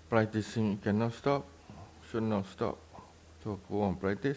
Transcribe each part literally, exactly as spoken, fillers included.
practicing cannot stop, should not stop. So go on practice.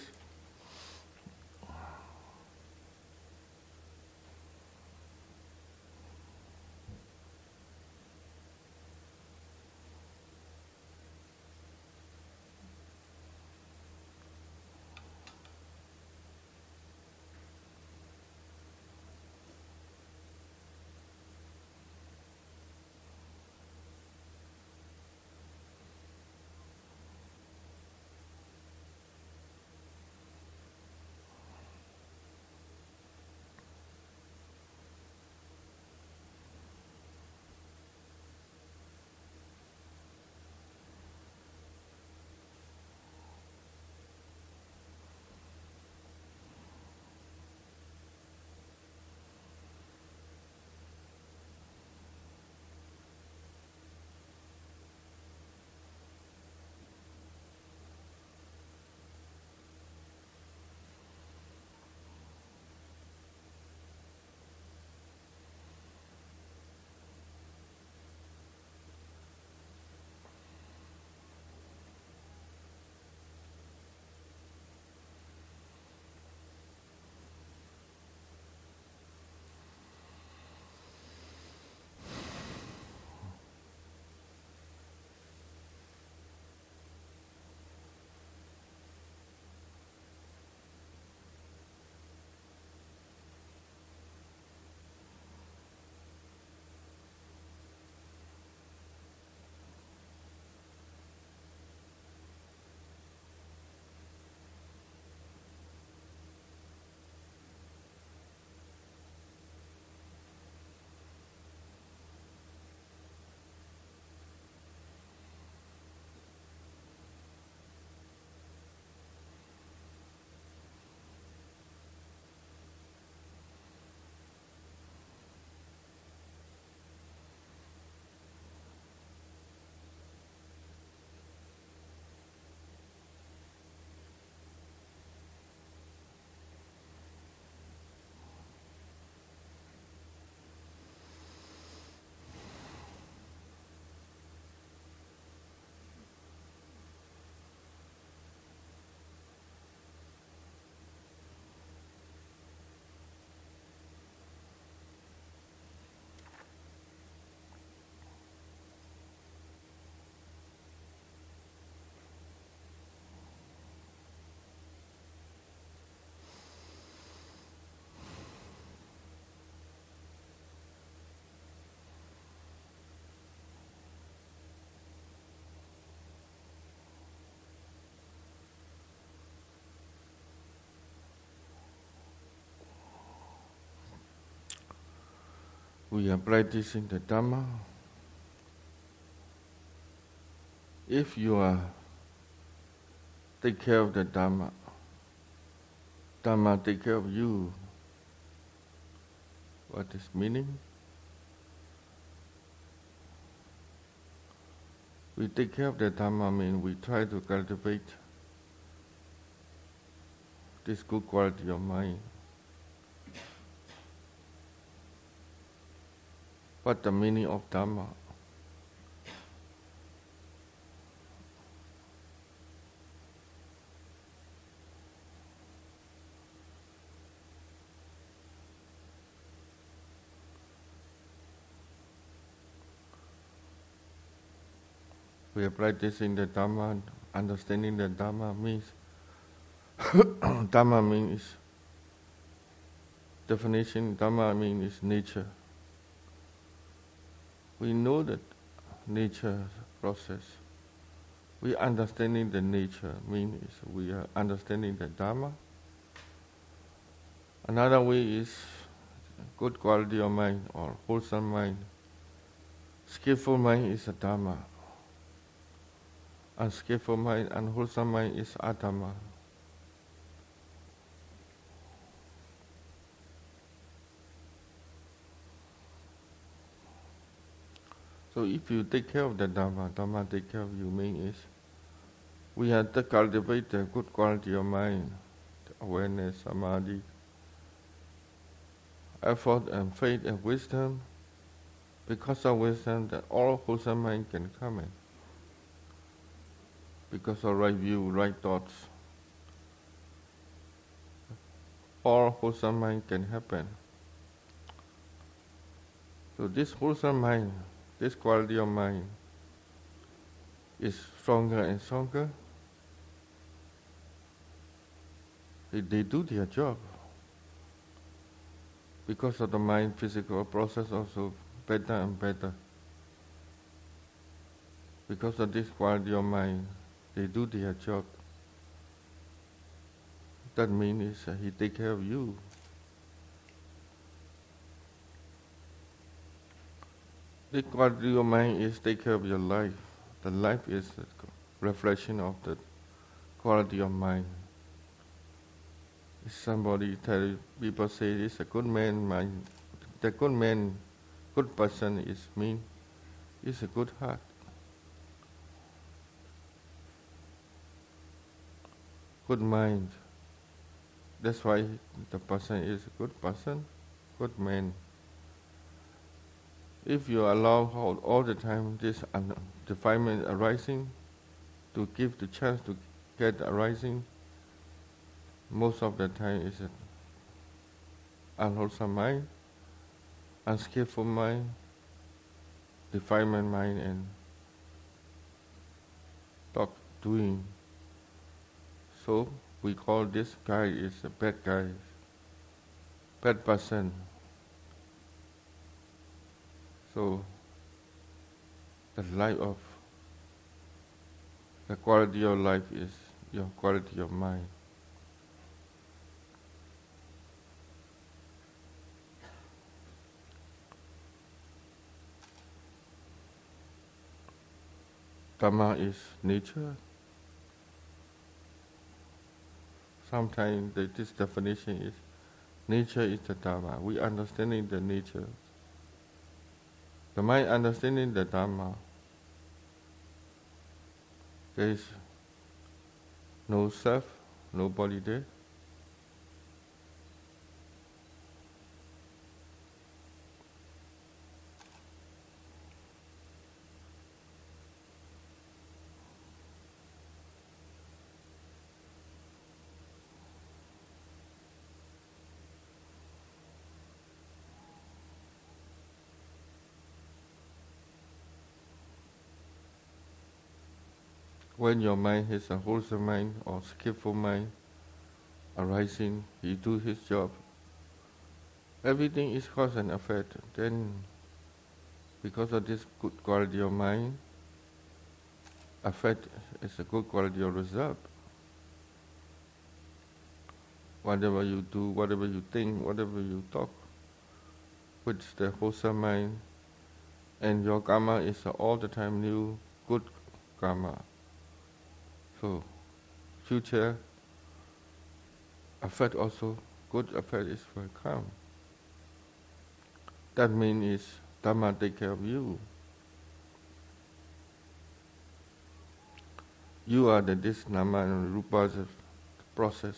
We are practicing the Dhamma. If you are take care of the Dhamma, Dhamma take care of you. What is meaning? We take care of the Dhamma means we try to cultivate this good quality of mind. What the meaning of Dhamma? We are practicing the Dhamma, understanding the Dhamma means Dhamma means definition, Dhamma means nature. We know that nature process. We understanding the nature means we are understanding the Dhamma. Another way is good quality of mind or wholesome mind. Skillful mind is a Dhamma. Unskillful mind, unwholesome mind is Adhamma. So if you take care of the Dhamma, Dhamma take care of you, means we have to cultivate the good quality of mind, awareness, samadhi, effort and faith and wisdom. Because of wisdom, that all wholesome mind can come in. because of right view, right thoughts, all wholesome mind can happen. So this wholesome mind, this quality of mind is stronger and stronger. They, they do their job. Because of the mind physical process also better and better. Because of this quality of mind, they do their job. That means uh, he take care of you. The quality of mind is take care of your life. The life is a reflection of the quality of mind. If somebody tell people say this a good man, mind, the good man, good person is mean, is a good heart. Good mind. That's why the person is a good person, good man. If you allow all, all the time this defilement arising, to give the chance to get arising, most of the time is an unwholesome mind, unskillful mind, defilement mind, and talk doing. So we call this guy is a bad guy, bad person. So the life of the quality of life is your quality of mind. Dhamma is nature. Sometimes the, this definition is nature is the Dhamma. We understanding the nature. The mind understanding the Dhamma. There is no self, nobody there. When your mind has a wholesome mind or skillful mind arising, he do his job. Everything is cause and effect. Then, because of this good quality of mind, effect is a good quality of result. Whatever you do, whatever you think, whatever you talk, with the wholesome mind, and your karma is all the time new good karma. So, future effect also, good effect is will come. That means is Dhamma take care of you. You are the this nama and rupa's process.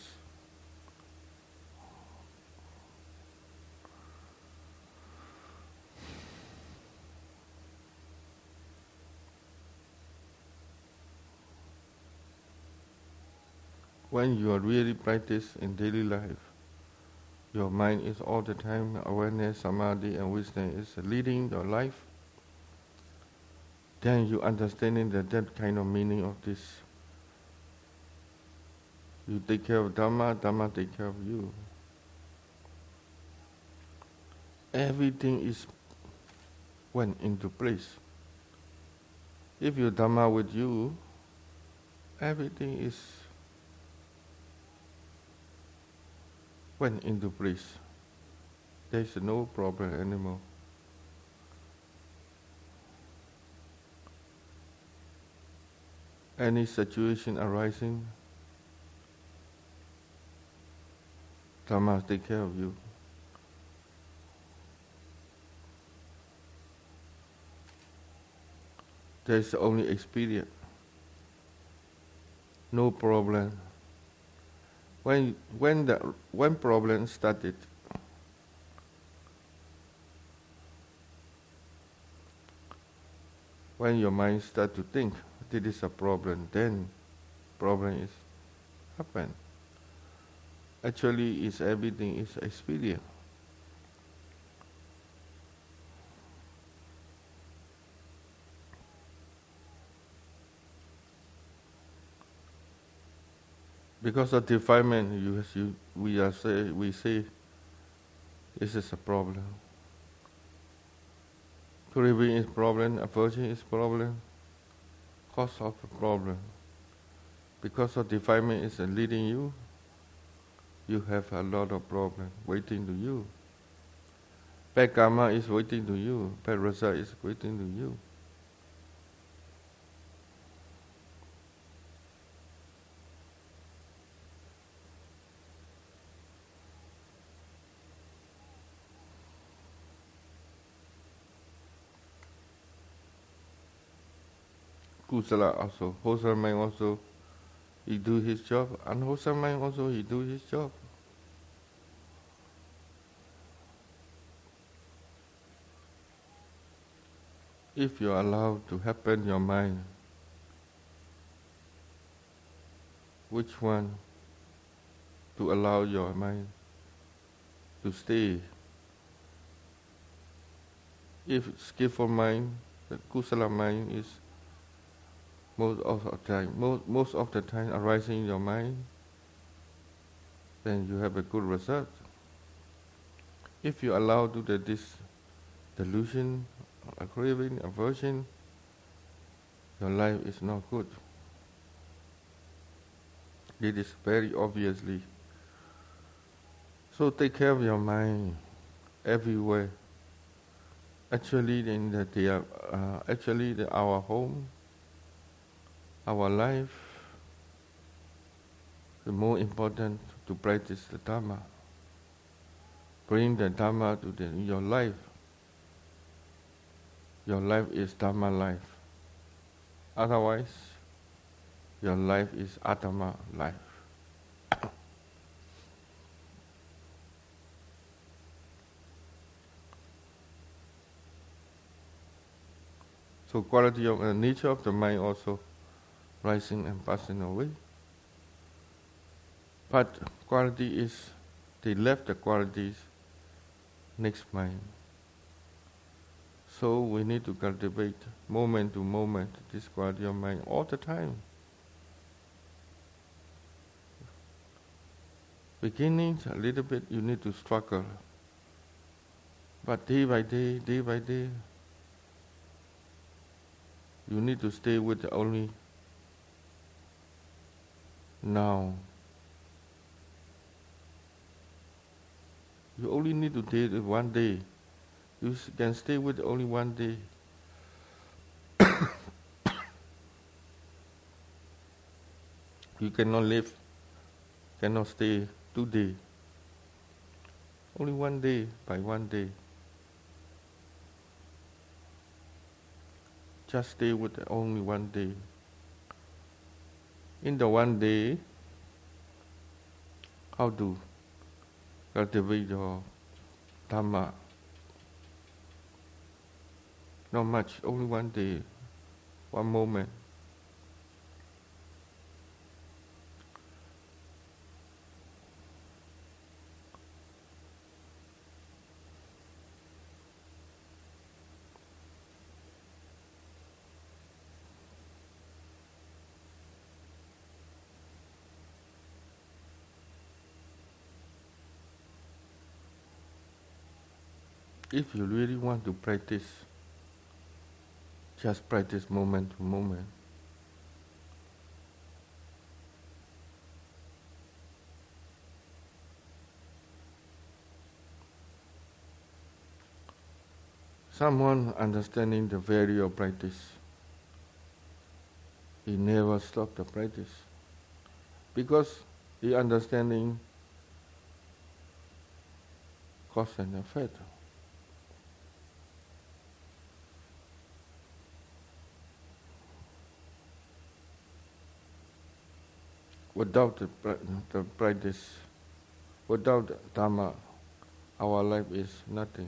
When you are really practice in daily life, your mind is all the time awareness, samadhi and wisdom is leading your life, then you understanding that that kind of meaning of this. You take care of Dhamma, Dhamma take care of you. Everything is went into place. If you Dhamma with you, everything is went into place. There is no problem anymore. Any situation arising, Dhamma take care of you. There is only experience, no problem. When when the when problem started, when your mind start to think this is a problem, then problem is happen. Actually, is everything is experience. Because of defilement, you, you, we are say we say this is a problem. Craving is problem, aversion is problem, cause of a problem. Because of defilement is leading you, you have a lot of problem waiting to you. Bad karma is waiting to you. Bad result is waiting to you. Kusala also, wholesome mind also, he do his job. Unwholesome mind also, he do his job. If you allow to happen your mind, which one to allow your mind to stay? If skillful mind, the kusala mind is most of the time, most, most of the time arising in your mind, then you have a good result. If you allow to the, this delusion, a craving, aversion, your life is not good. It is very obviously. So take care of your mind everywhere. Actually, in the, they are, uh, actually the, our home, our life, the more important to practice the Dharma. Bring the Dharma to the, your life. Your life is Dharma life. Otherwise, your life is Atama life. So quality of the uh, nature of the mind also rising and passing away. But quality is, they left the qualities next mind. So we need to cultivate moment to moment this quality of mind all the time. Beginning a little bit you need to struggle. But day by day, day by day, you need to stay with the only now. You only need to stay with one day. You can stay with only one day. You cannot live, cannot stay two days. Only one day by one day. Just stay with only one day. In the one day, how to cultivate your Dhamma? Not much, only one day, one moment. If you really want to practice, just practice moment to moment. Someone understanding the value of practice, he never stop the practice. Because he understanding cause and effect. Without the, the practice, without the Dhamma, our life is nothing.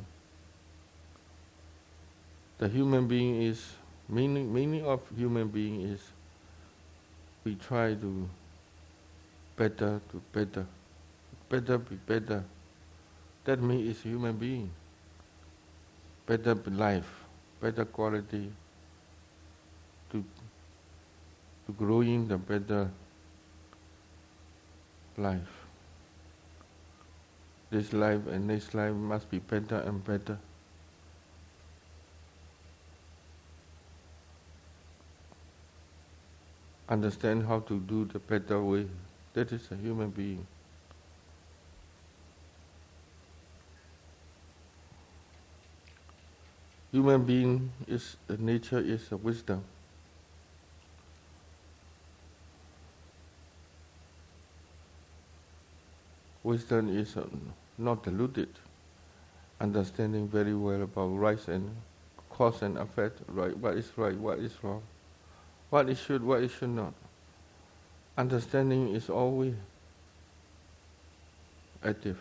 The human being is, meaning, meaning of human being is, we try to better to better, better be better. That means it's human being. Better life, better quality, to to growing the better life. This life and next life must be better and better. Understand how to do the better way. That is a human being. Human being is the nature is a wisdom. Wisdom is uh, not diluted. Understanding very well about right and cause and effect, right? What is right? What is wrong? What is should? What is should not? Understanding is always active.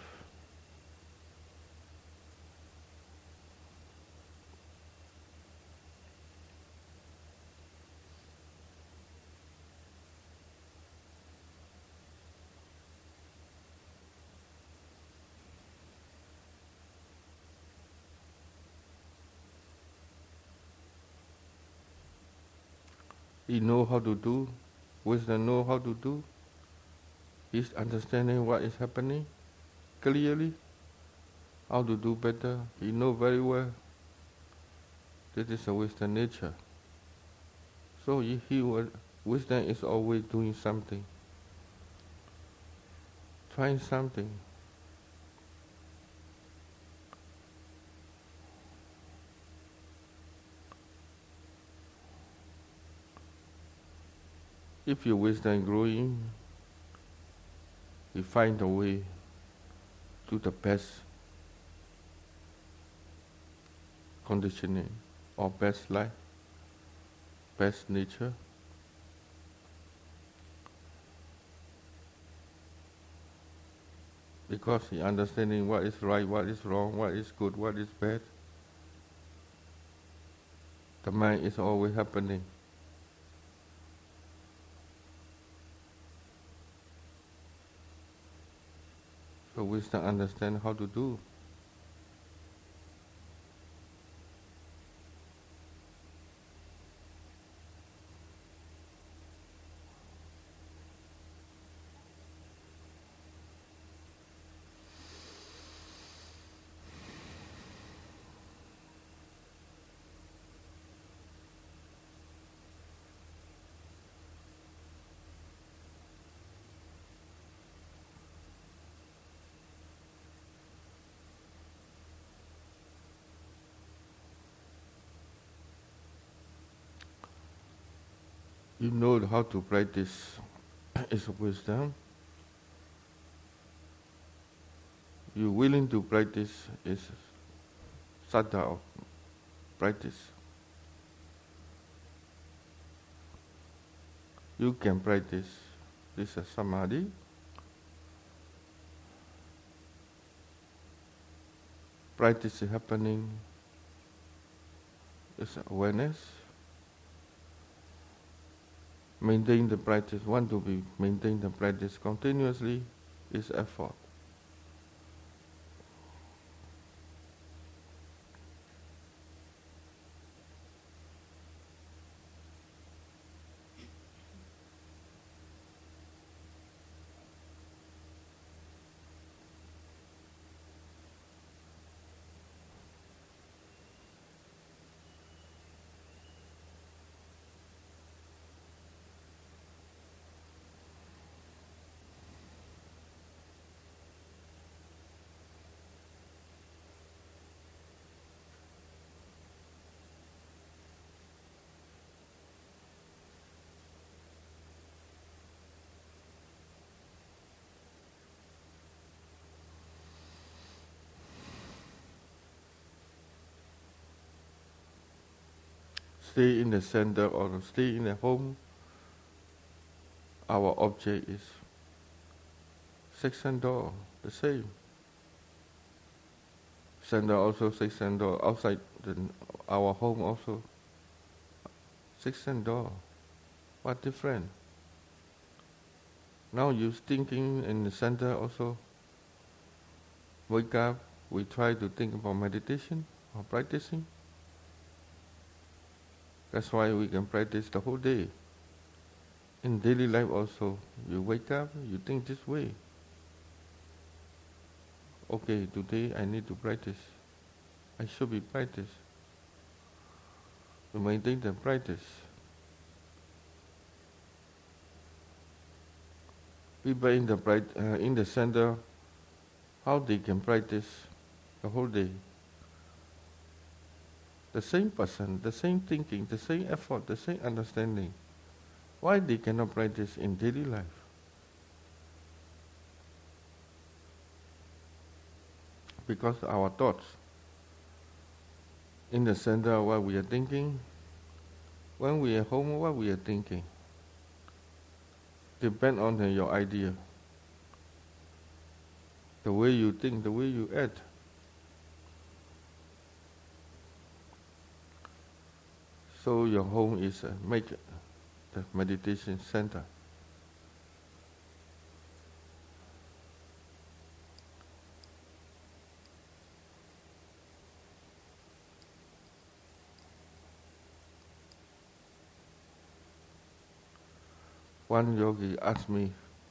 He know how to do. Wisdom know how to do. He's understanding what is happening clearly. How to do better. He know very well. This is a wisdom nature. So he, he will, wisdom is always doing something. Trying something. If your wisdom growing, you find a way to the best conditioning or best life, best nature. Because he understanding what is right, what is wrong, what is good, what is bad. The mind is always happening. So wisdom understand how to do. You know how to practice is wisdom. You willing to practice is saddha of practice. You can practice this is samadhi. Practice is happening is awareness. Maintain the practice, want to be maintain the practice continuously is effort. Stay in the center or stay in the home. Our object is section door, the same. Center also section door, outside the, our home also section door. What different? Now you're thinking in the center also. Wake up, we try to think about meditation or practicing. That's why we can practice the whole day. In daily life also, you wake up, you think this way. Okay, today I need to practice. I should be practice. To maintain the practice. People in the bright, uh, in the center, how they can practice the whole day. The same person, the same thinking, the same effort, the same understanding. Why they cannot practice in daily life? Because our thoughts, in the center of what we are thinking, when we are home, what we are thinking, depend on uh, your idea. The way you think, the way you act. So your home is uh, make the meditation center. One yogi asked me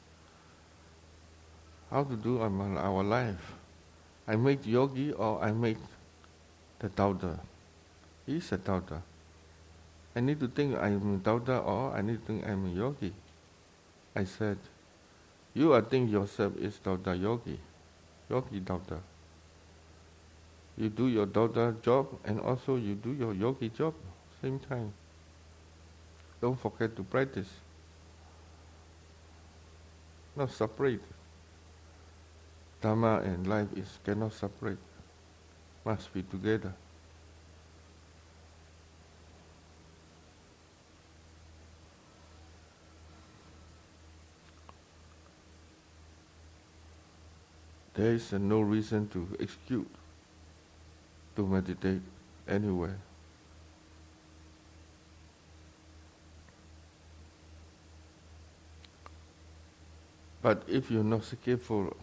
how to do on our life. I make yogi or I make the doubter. He's a doubter. I need to think I'm a doubter or I need to think I'm a yogi. I said, you are think yourself is doubter yogi, yogi doubter. You do your doubter job and also you do your yogi job same time. Don't forget to practice. Not separate. Dharma and life is cannot separate. Must be together. There is uh, no reason to excuse to meditate anywhere. But if you're not careful,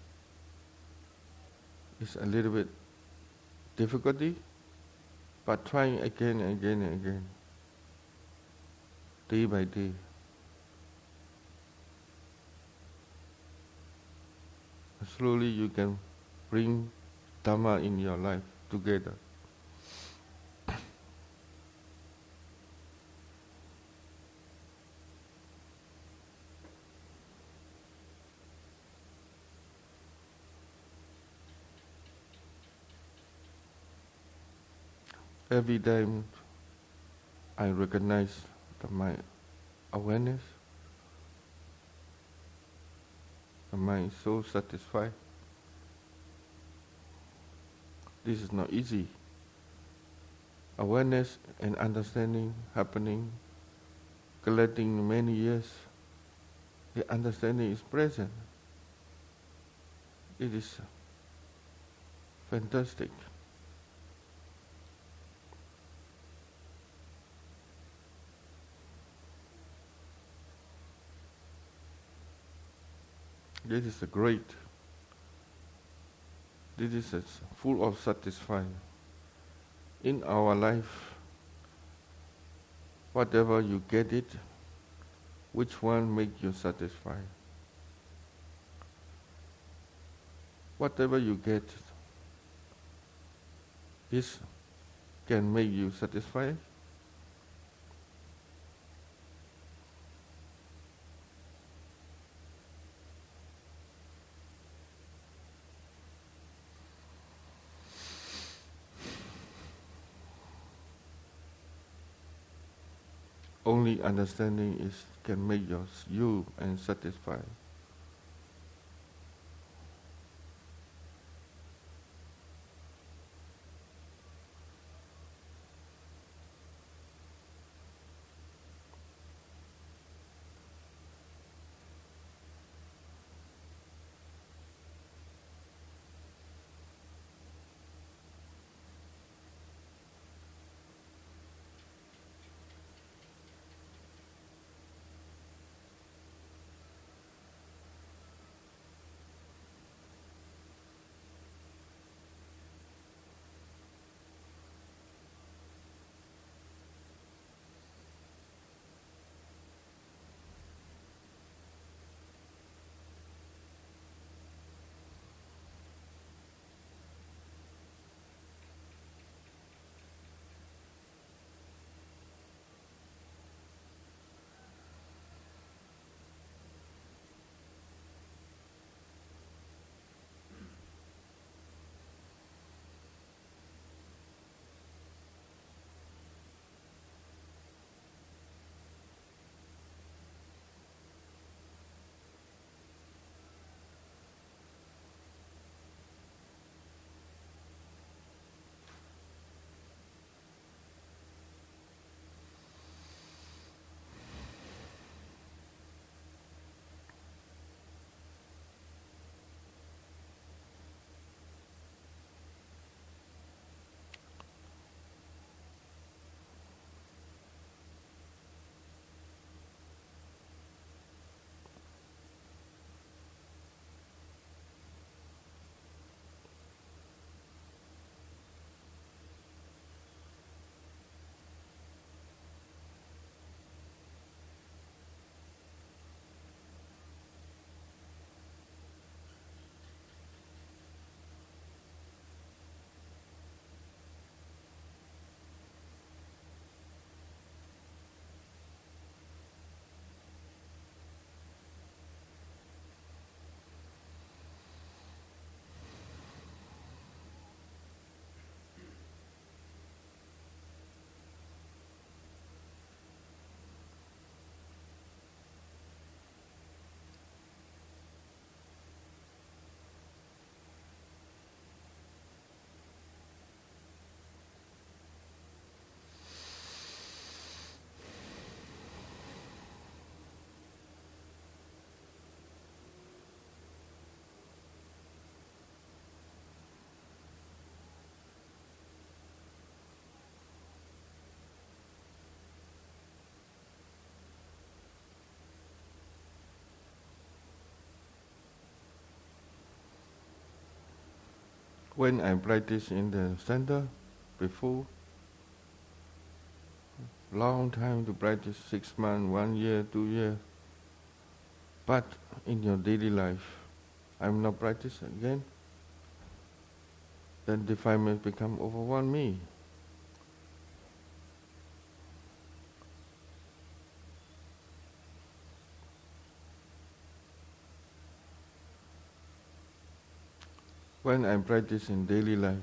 it's a little bit difficulty, but trying again and again and again, day by day. Slowly you can bring Dhamma in your life together. Every time I recognize the, my awareness, the mind is so satisfied. This is not easy. Awareness and understanding happening, collecting many years, the understanding is present. It is fantastic. This is a great. This is a full of satisfying. In our life, whatever you get it, which one make you satisfied? Whatever you get, this can make you satisfied. Only understanding is can make you, you and satisfied. When I practice in the center before, long time to practice, six months, one year, two years. But in your daily life, I'm not practicing again. Then defilement become overwhelm me. When I practice in daily life,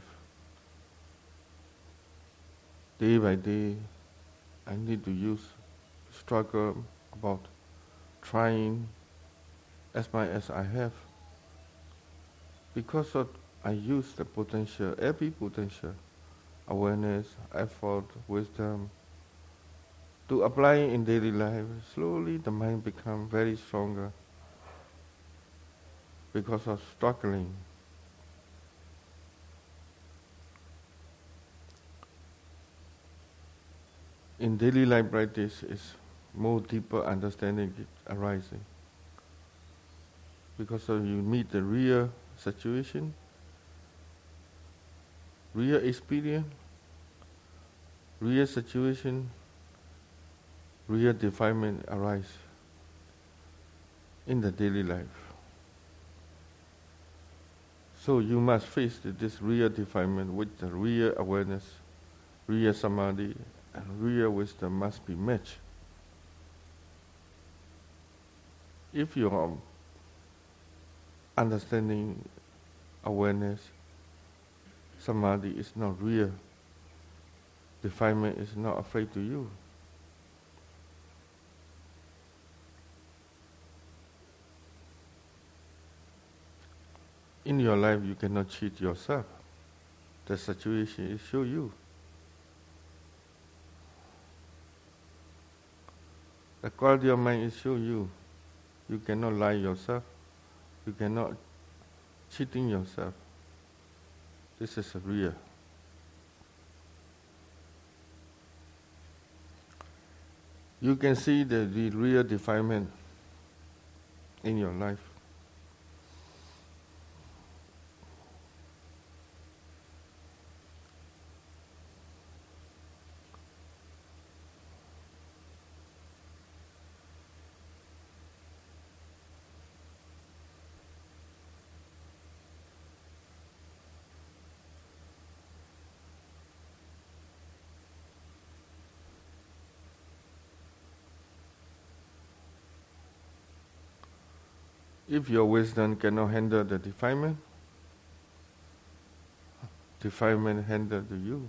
day by day, I need to use struggle about trying as much as I have. Because of I use the potential, every potential, awareness, effort, wisdom, to apply in daily life. Slowly the mind becomes very stronger because of struggling. In daily life practice is more deeper understanding arising. Because of you meet the real situation, real experience, real situation, real defilement arise in the daily life. So you must face this real defilement with the real awareness, real samadhi, and real wisdom must be matched. If your understanding, awareness, samadhi is not real, defilement is not afraid to you. In your life, you cannot cheat yourself. The situation is show you. The quality of mind is show you. You cannot lie yourself. You cannot cheating yourself. This is real. You can see the, the real defilement in your life. If your wisdom cannot handle the defilement, defilement handle to you.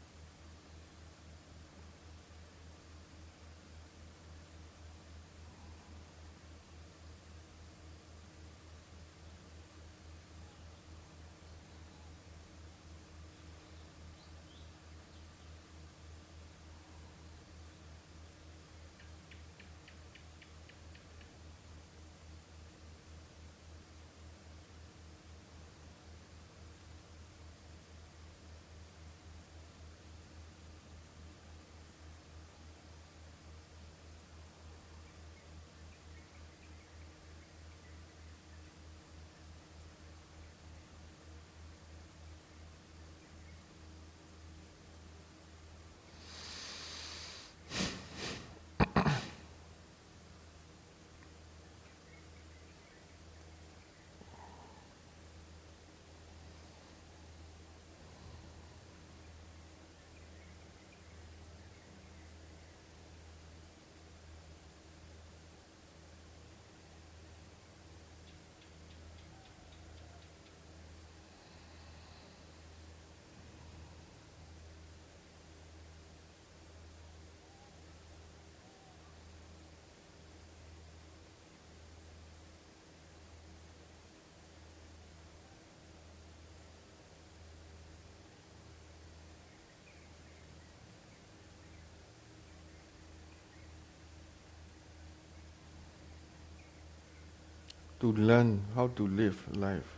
To learn how to live life.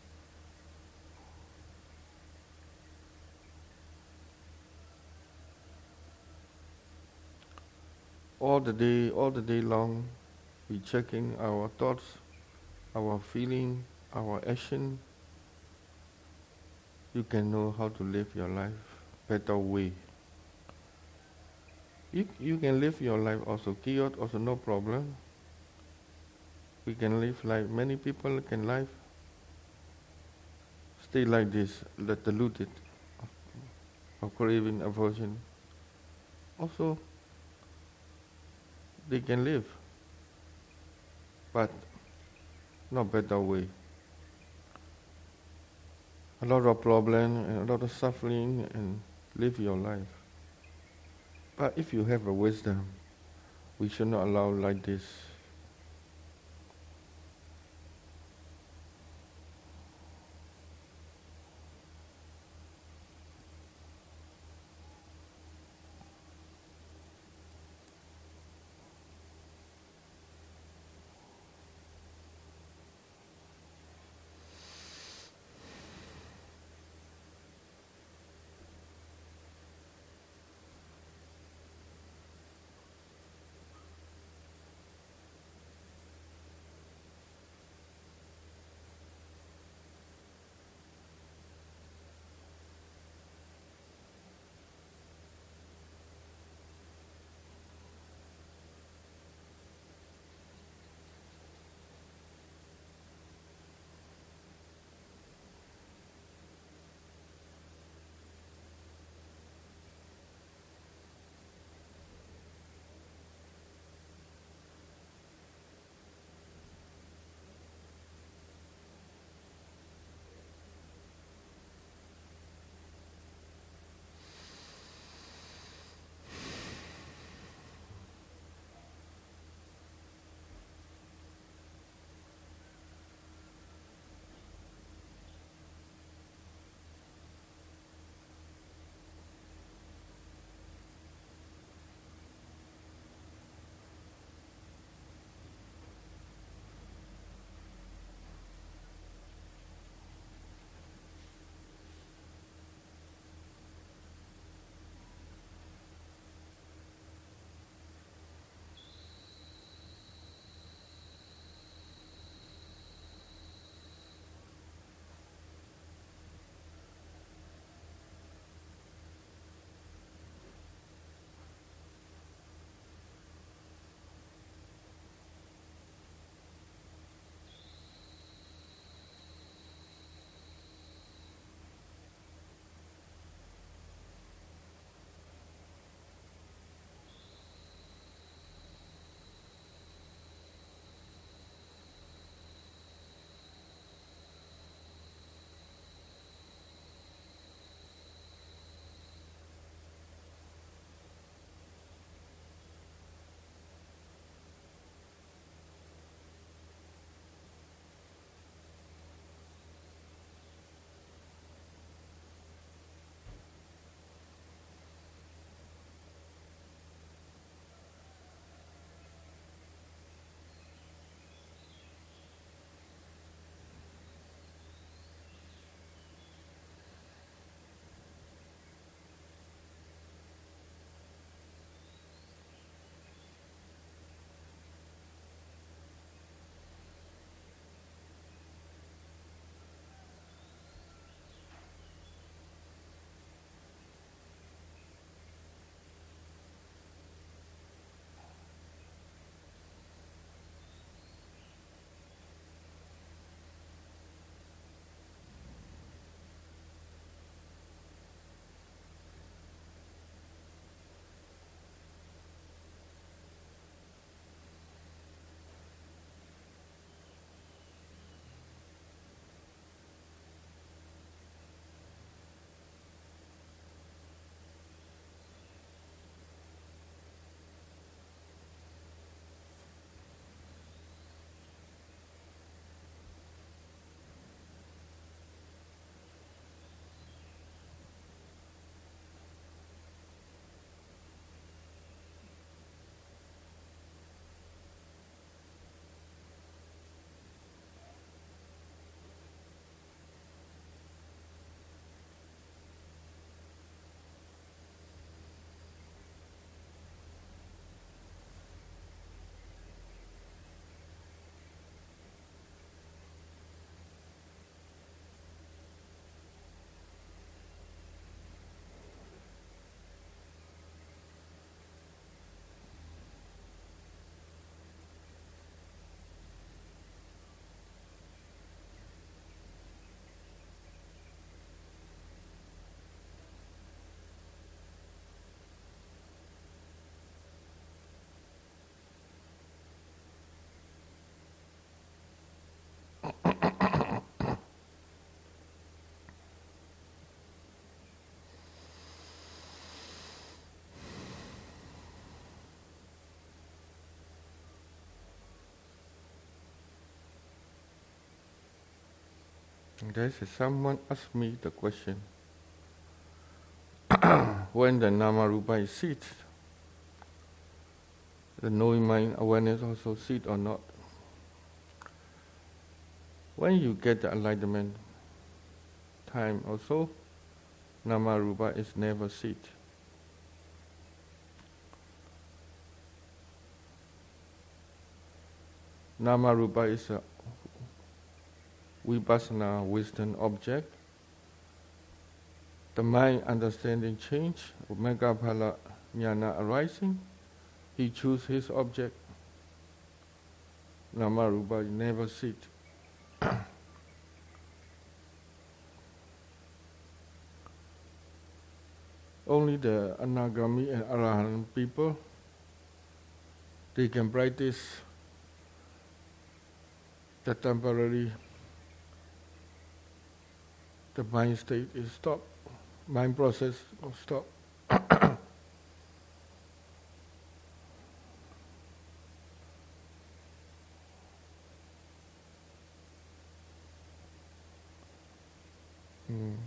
All the day, all the day long, we checking our thoughts, our feeling, our action. you can know how to live your life better way. You, you can live your life also chaos, also no problem. We can live like many people can live. Stay like this, let deluded of craving, aversion. Also, they can live, but not better way. A lot of problem and a lot of suffering and live your life. But if you have a wisdom, we should not allow like this. There's someone asked me the question, when the Namarupa is seat, the knowing mind awareness also seat or not. When you get the enlightenment time also, Namarupa is never seat. Namarupa is a vipassana wisdom object. The mind understanding change, Megaphala jnana arising, he choose his object. Namarupa never sit. Only the Anagami and Arahant people, they can practice the temporary, the mind state is stopped, mind process will stop. mm.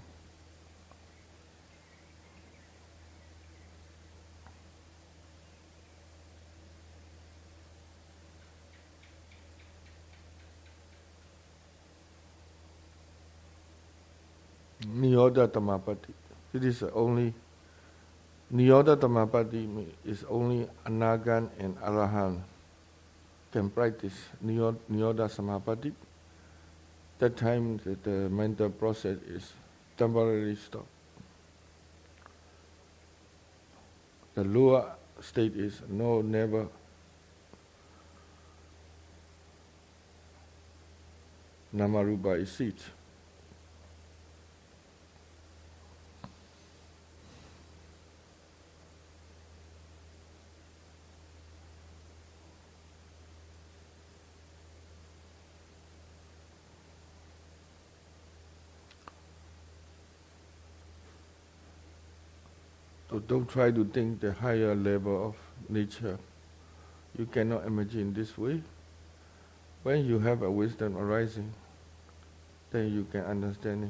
Niyoda Tamapati. It is only Niyoda Tamapati is only Anagan and Arahant can practice Niyoda, Niyoda Samapati. That time the, the mental process is temporarily stopped. The lower state is no, never. Namarupa is seat. So don't try to think the higher level of nature. You cannot imagine this way. When you have a wisdom arising, then you can understand it.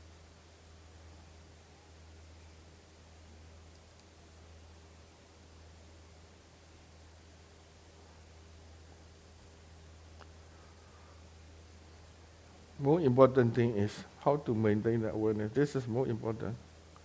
More important thing is how to maintain the awareness. This is more important.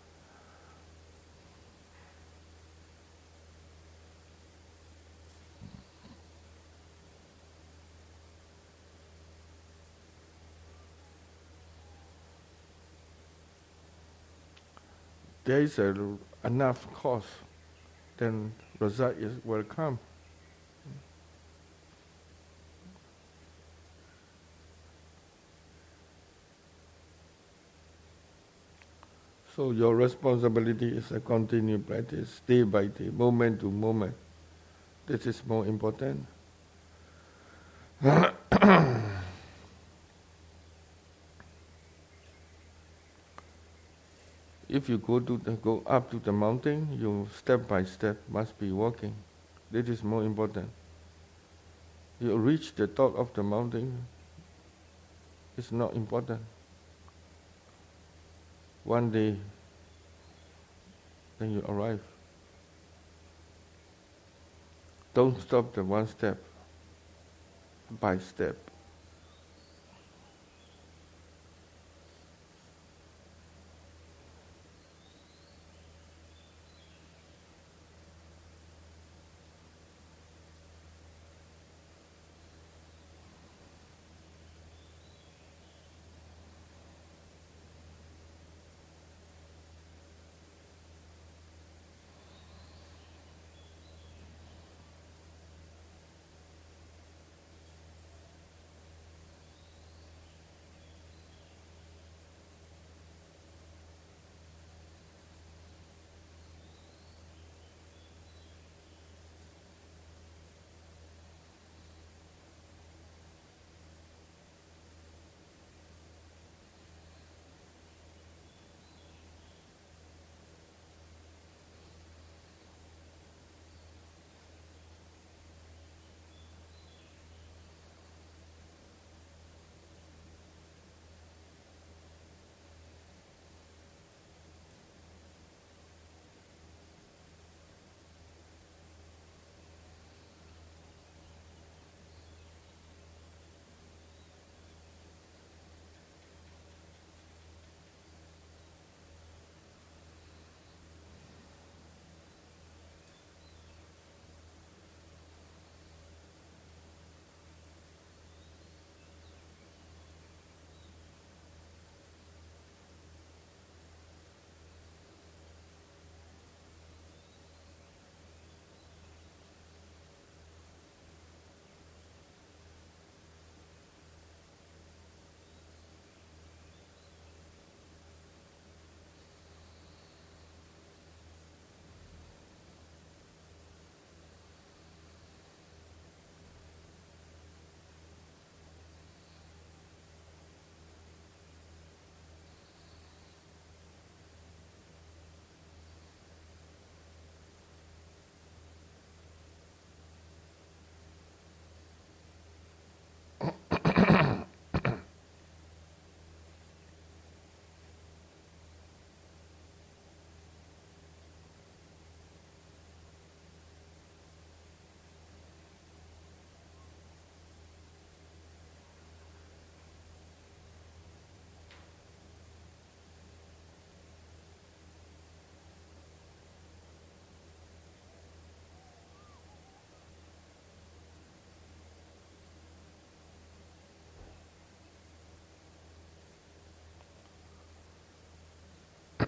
There is a, enough cause, then result is will come. So your responsibility is to continue practice day by day, moment to moment. This is more important. If you go to the, go up to the mountain, you step by step must be walking. This is more important. You reach the top of the mountain, it's not important. One day, then you arrive. Don't stop the one step by step.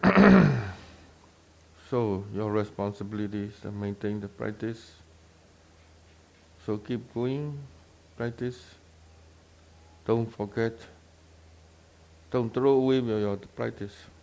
So your responsibility is to maintain the practice. So keep going, practice. Don't forget. Don't throw away your, your practice.